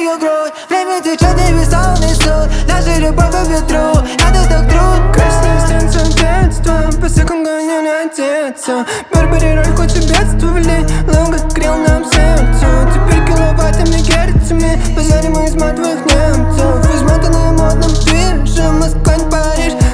мою грудь. Время течет, небеса унесут наша любовь по ветру. Это так трудно. Красная станция детства, по секам гоню одеться. Барбари роль куча бедствовали, лого грел нам сердце. Теперь киловаттами, герцами позади мы из матовых немцев. Измотанные модным движем, Москва, Париж.